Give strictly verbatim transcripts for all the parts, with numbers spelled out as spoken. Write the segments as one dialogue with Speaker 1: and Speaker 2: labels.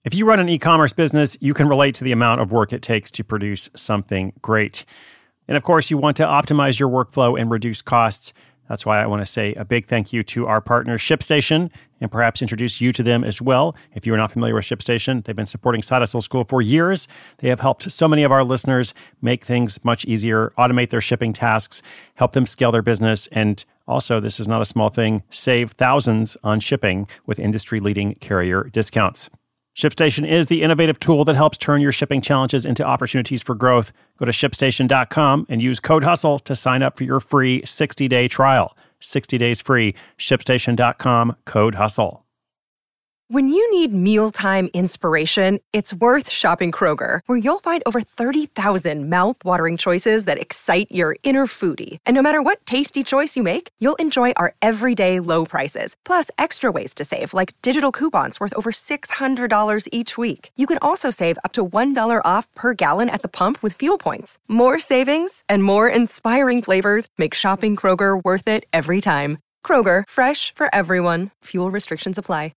Speaker 1: If you run an e-commerce business, you can relate to the amount of work it takes to produce something great. And of course, you want to optimize your workflow and reduce costs. That's why I want to say a big thank you to our partner, ShipStation, and perhaps introduce you to them as well. If you are not familiar with ShipStation, they've been supporting Side Hustle School for years. They have helped so many of our listeners make things much easier, automate their shipping tasks, help them scale their business, and also, this is not a small thing, save thousands on shipping with industry-leading carrier discounts. ShipStation is the innovative tool that helps turn your shipping challenges into opportunities for growth. Go to ship station dot com and use code HUSTLE to sign up for your free sixty-day trial. sixty days free. ship station dot com, code HUSTLE.
Speaker 2: When you need mealtime inspiration, it's worth shopping Kroger, where you'll find over thirty thousand mouth-watering choices that excite your inner foodie. And no matter what tasty choice you make, you'll enjoy our everyday low prices, plus extra ways to save, like digital coupons worth over six hundred dollars each week. You can also save up to one dollar off per gallon at the pump with fuel points. More savings and more inspiring flavors make shopping Kroger worth it every time. Kroger, fresh for everyone. Fuel restrictions apply.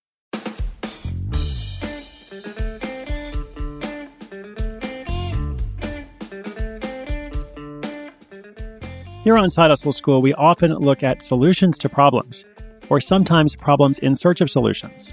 Speaker 1: Here on Side Hustle School, we often look at solutions to problems, or sometimes problems in search of solutions.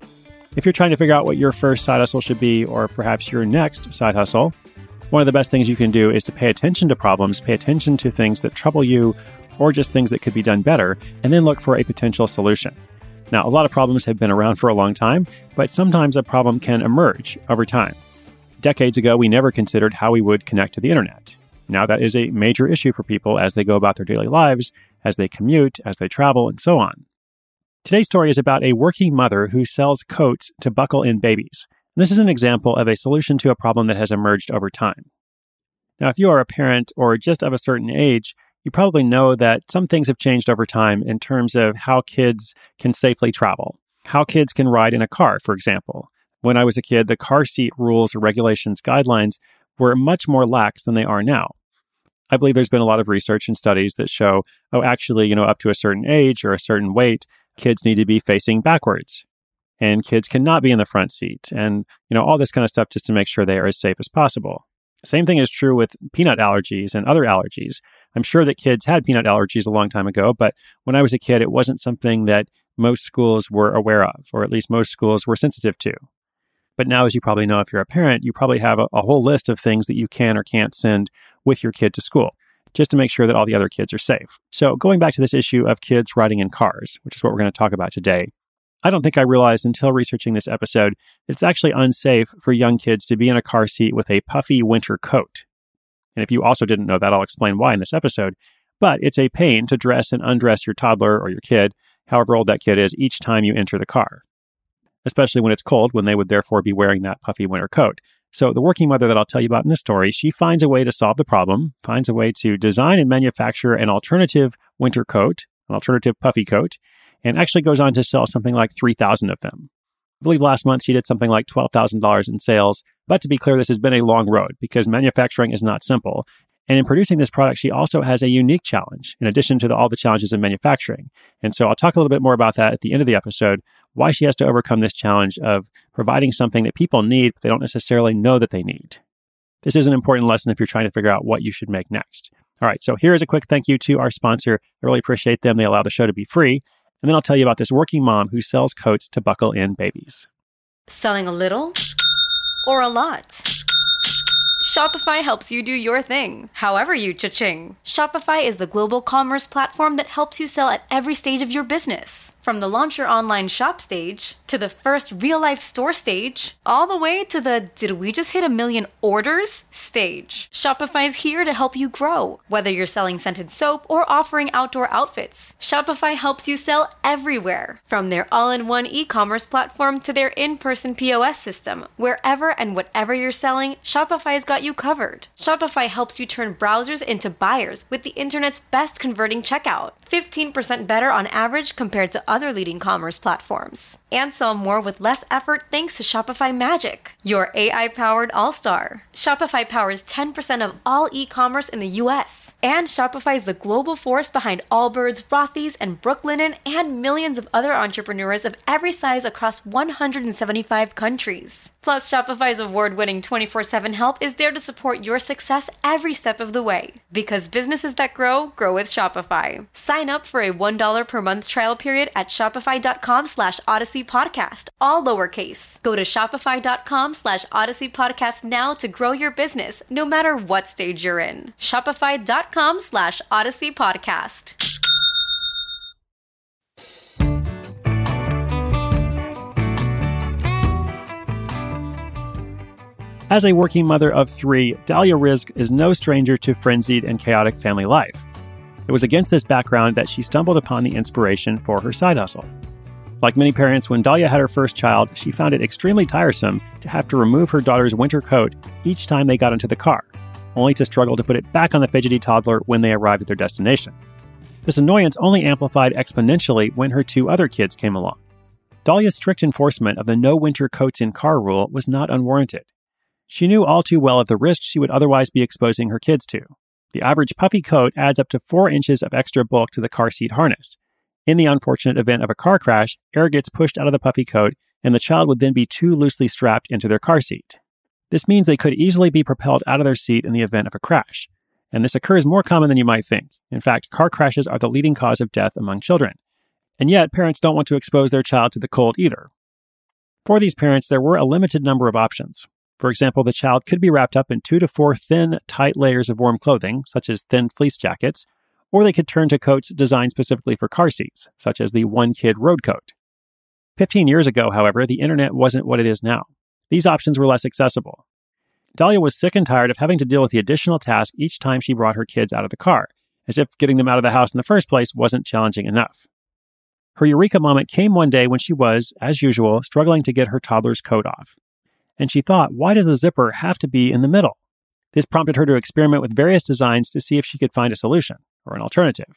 Speaker 1: If you're trying to figure out what your first side hustle should be, or perhaps your next side hustle, one of the best things you can do is to pay attention to problems, pay attention to things that trouble you, or just things that could be done better, and then look for a potential solution. Now, a lot of problems have been around for a long time, but sometimes a problem can emerge over time. Decades ago, we never considered how we would connect to the internet. Now that is a major issue for people as they go about their daily lives, as they commute, as they travel, and so on. Today's story is about a working mother who sells coats to buckle in babies. This is an example of a solution to a problem that has emerged over time. Now, if you are a parent or just of a certain age, you probably know that some things have changed over time in terms of how kids can safely travel, how kids can ride in a car, for example. When I was a kid, the car seat rules or regulations guidelines were much more lax than they are now. I believe there's been a lot of research and studies that show, oh, actually, you know, up to a certain age or a certain weight, kids need to be facing backwards. And kids cannot be in the front seat. And, you know, all this kind of stuff just to make sure they are as safe as possible. Same thing is true with peanut allergies and other allergies. I'm sure that kids had peanut allergies a long time ago, but when I was a kid, it wasn't something that most schools were aware of, or at least most schools were sensitive to. But now, as you probably know, if you're a parent, you probably have a, a whole list of things that you can or can't send with your kid to school, just to make sure that all the other kids are safe. So going back to this issue of kids riding in cars, which is what we're going to talk about today, I don't think I realized until researching this episode that it's actually unsafe for young kids to be in a car seat with a puffy winter coat. And if you also didn't know that, I'll explain why in this episode. But it's a pain to dress and undress your toddler or your kid, however old that kid is, each time you enter the car, especially when it's cold, when they would therefore be wearing that puffy winter coat. So the working mother that I'll tell you about in this story, she finds a way to solve the problem, finds a way to design and manufacture an alternative winter coat, an alternative puffy coat, and actually goes on to sell something like three thousand of them. I believe last month she did something like twelve thousand dollars in sales. But to be clear, this has been a long road because manufacturing is not simple. And in producing this product, she also has a unique challenge in addition to the, all the challenges in manufacturing. And so I'll talk a little bit more about that at the end of the episode, why she has to overcome this challenge of providing something that people need, but they don't necessarily know that they need. This is an important lesson if you're trying to figure out what you should make next. All right, so here's a quick thank you to our sponsor. I really appreciate them. They allow the show to be free. And then I'll tell you about this working mom who sells coats to buckle in babies.
Speaker 3: Selling a little or a lot? Shopify helps you do your thing, however you cha-ching. Shopify is the global commerce platform that helps you sell at every stage of your business. From the launch your online shop stage, to the first real-life store stage, all the way to the did we just hit a million orders stage. Shopify is here to help you grow. Whether you're selling scented soap or offering outdoor outfits, Shopify helps you sell everywhere. From their all-in-one e-commerce platform to their in-person P O S system, wherever and whatever you're selling, Shopify's got got you covered. Shopify helps you turn browsers into buyers with the internet's best converting checkout, fifteen percent better on average compared to other leading commerce platforms. And sell more with less effort thanks to Shopify Magic, your A I-powered all-star. Shopify powers ten percent of all e-commerce in the U S. And Shopify is the global force behind Allbirds, Rothy's, and Brooklinen, and millions of other entrepreneurs of every size across one hundred seventy-five countries. Plus, Shopify's award-winning twenty-four seven help is there to support your success every step of the way. Because businesses that grow, grow with Shopify. Sign up for a one dollar per month trial period at shopify.com slash Odyssey Podcast, all lowercase. Go to shopify.com slash Odyssey Podcast now to grow your business, no matter what stage you're in. Shopify.com slash Odyssey Podcast.
Speaker 1: As a working mother of three, Dahlia Rizk is no stranger to frenzied and chaotic family life. It was against this background that she stumbled upon the inspiration for her side hustle. Like many parents, when Dahlia had her first child, she found it extremely tiresome to have to remove her daughter's winter coat each time they got into the car, only to struggle to put it back on the fidgety toddler when they arrived at their destination. This annoyance only amplified exponentially when her two other kids came along. Dahlia's strict enforcement of the no winter coats in car rule was not unwarranted. She knew all too well of the risks she would otherwise be exposing her kids to. The average puffy coat adds up to four inches of extra bulk to the car seat harness. In the unfortunate event of a car crash, air gets pushed out of the puffy coat, and the child would then be too loosely strapped into their car seat. This means they could easily be propelled out of their seat in the event of a crash. And this occurs more common than you might think. In fact, car crashes are the leading cause of death among children. And yet, parents don't want to expose their child to the cold either. For these parents, there were a limited number of options. For example, the child could be wrapped up in two to four thin, tight layers of warm clothing, such as thin fleece jackets, or they could turn to coats designed specifically for car seats, such as the One Kid Road Coat. Fifteen years ago, however, the internet wasn't what it is now. These options were less accessible. Dahlia was sick and tired of having to deal with the additional task each time she brought her kids out of the car, as if getting them out of the house in the first place wasn't challenging enough. Her eureka moment came one day when she was, as usual, struggling to get her toddler's coat off. And she thought, why does the zipper have to be in the middle? This prompted her to experiment with various designs to see if she could find a solution, or an alternative.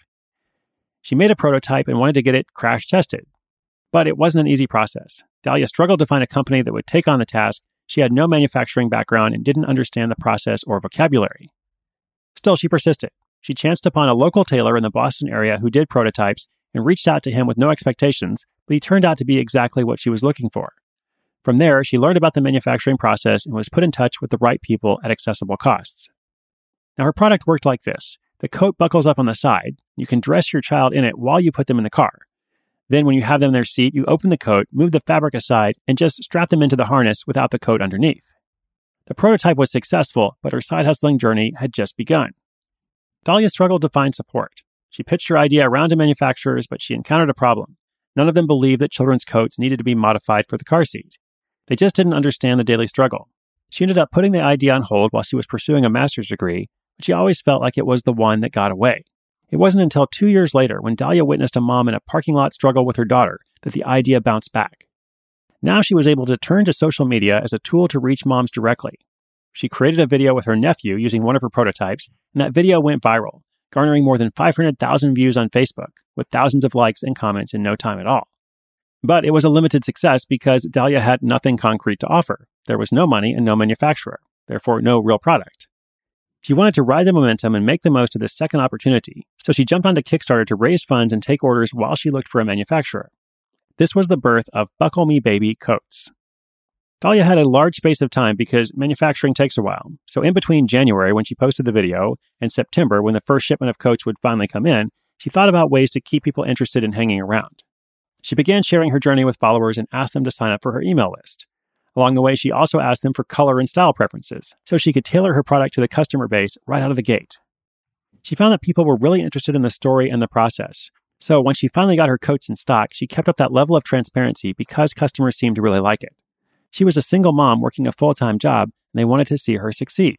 Speaker 1: She made a prototype and wanted to get it crash tested. But it wasn't an easy process. Dahlia struggled to find a company that would take on the task. She had no manufacturing background and didn't understand the process or vocabulary. Still, she persisted. She chanced upon a local tailor in the Boston area who did prototypes and reached out to him with no expectations, but he turned out to be exactly what she was looking for. From there, she learned about the manufacturing process and was put in touch with the right people at accessible costs. Now, her product worked like this. The coat buckles up on the side. You can dress your child in it while you put them in the car. Then when you have them in their seat, you open the coat, move the fabric aside, and just strap them into the harness without the coat underneath. The prototype was successful, but her side hustling journey had just begun. Dahlia struggled to find support. She pitched her idea around to manufacturers, but she encountered a problem. None of them believed that children's coats needed to be modified for the car seat. They just didn't understand the daily struggle. She ended up putting the idea on hold while she was pursuing a master's degree, but she always felt like it was the one that got away. It wasn't until two years later, when Dahlia witnessed a mom in a parking lot struggle with her daughter, that the idea bounced back. Now she was able to turn to social media as a tool to reach moms directly. She created a video with her nephew using one of her prototypes, and that video went viral, garnering more than five hundred thousand views on Facebook, with thousands of likes and comments in no time at all. But it was a limited success because Dahlia had nothing concrete to offer. There was no money and no manufacturer, therefore no real product. She wanted to ride the momentum and make the most of this second opportunity, so she jumped onto Kickstarter to raise funds and take orders while she looked for a manufacturer. This was the birth of Buckle Me Baby Coats. Dahlia had a large space of time because manufacturing takes a while, so in between January, when she posted the video, and September, when the first shipment of coats would finally come in, she thought about ways to keep people interested in hanging around. She began sharing her journey with followers and asked them to sign up for her email list. Along the way, she also asked them for color and style preferences, so she could tailor her product to the customer base right out of the gate. She found that people were really interested in the story and the process. So when she finally got her coats in stock, she kept up that level of transparency because customers seemed to really like it. She was a single mom working a full-time job, and they wanted to see her succeed.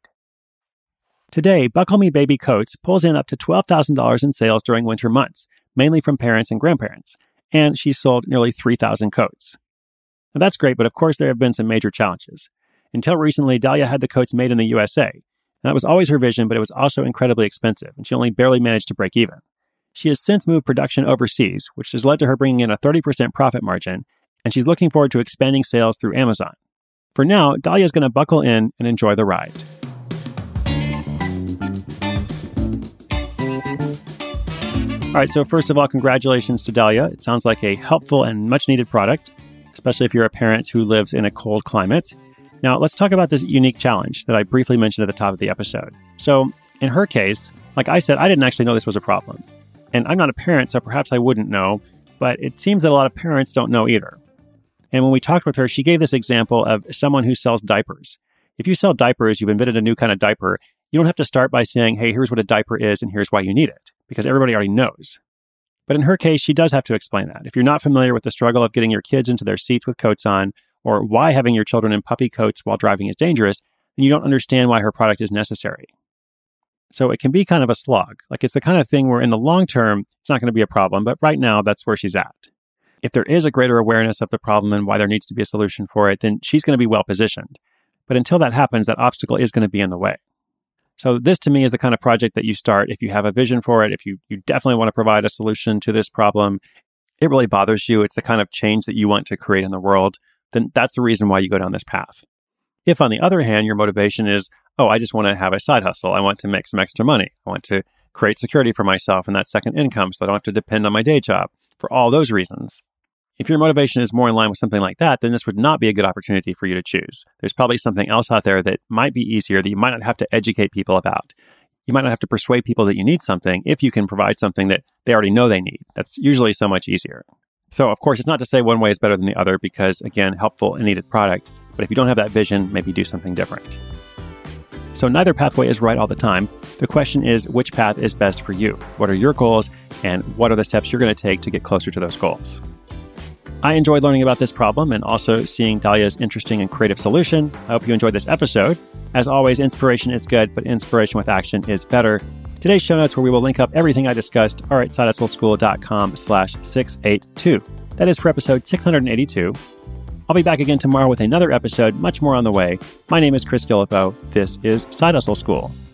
Speaker 1: Today, Buckle Me Baby Coats pulls in up to twelve thousand dollars in sales during winter months, mainly from parents and grandparents, and she's sold nearly three thousand coats. Now that's great, but of course there have been some major challenges. Until recently, Dahlia had the coats made in the U S A. And that was always her vision, but it was also incredibly expensive, and she only barely managed to break even. She has since moved production overseas, which has led to her bringing in a thirty percent profit margin, and she's looking forward to expanding sales through Amazon. For now, Dahlia is going to buckle in and enjoy the ride. All right, so first of all, congratulations to Dahlia. It sounds like a helpful and much-needed product, especially if you're a parent who lives in a cold climate. Now, let's talk about this unique challenge that I briefly mentioned at the top of the episode. So, in her case, like I said, I didn't actually know this was a problem. And I'm not a parent, so perhaps I wouldn't know, but it seems that a lot of parents don't know either. And when we talked with her, she gave this example of someone who sells diapers. If you sell diapers, you've invented a new kind of diaper, you don't have to start by saying, hey, here's what a diaper is and here's why you need it, because everybody already knows. But in her case, she does have to explain that. If you're not familiar with the struggle of getting your kids into their seats with coats on, or why having your children in puppy coats while driving is dangerous, then you don't understand why her product is necessary. So it can be kind of a slog. Like it's the kind of thing where in the long term, it's not going to be a problem, but right now, that's where she's at. If there is a greater awareness of the problem and why there needs to be a solution for it, then she's going to be well positioned. But until that happens, that obstacle is going to be in the way. So this to me is the kind of project that you start if you have a vision for it, if you, you definitely want to provide a solution to this problem, it really bothers you, it's the kind of change that you want to create in the world, then that's the reason why you go down this path. If, on the other hand, your motivation is, oh, I just want to have a side hustle. I want to make some extra money. I want to create security for myself and that second income so I don't have to depend on my day job. For all those reasons, if your motivation is more in line with something like that, then this would not be a good opportunity for you to choose. There's probably something else out there that might be easier that you might not have to educate people about. You might not have to persuade people that you need something if you can provide something that they already know they need. That's usually so much easier. So, of course, it's not to say one way is better than the other because, again, helpful and needed product. But if you don't have that vision, maybe do something different. So neither pathway is right all the time. The question is, which path is best for you? What are your goals? And what are the steps you're going to take to get closer to those goals? I enjoyed learning about this problem and also seeing Dahlia's interesting and creative solution. I hope you enjoyed this episode. As always, inspiration is good, but inspiration with action is better. Today's show notes, where we will link up everything I discussed, are at sidehustleschool.com slash 682. That is for episode six hundred eighty-two. I'll be back again tomorrow with another episode, much more on the way. My name is Chris Guillebeau. This is Side Hustle School.